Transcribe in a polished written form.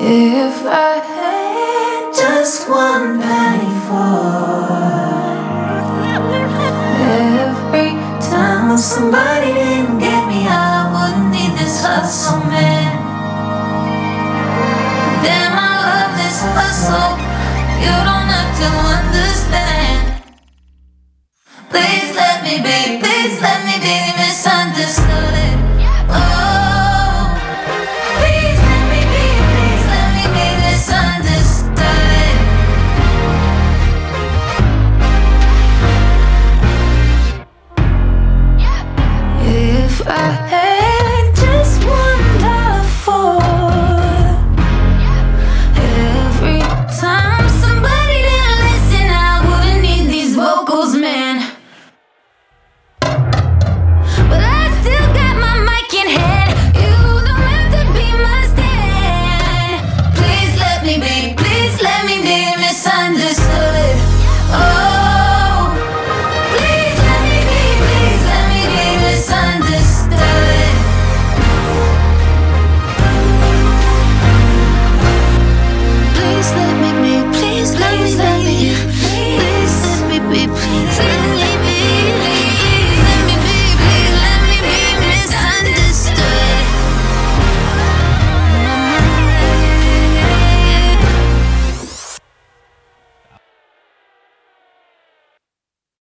If I had just one penny for every time somebody didn't get me, I wouldn't need this hustle, man. Damn, I love this hustle. You don't have to understand. Please let me be misunderstood. Oh, please let me be misunderstood. If I had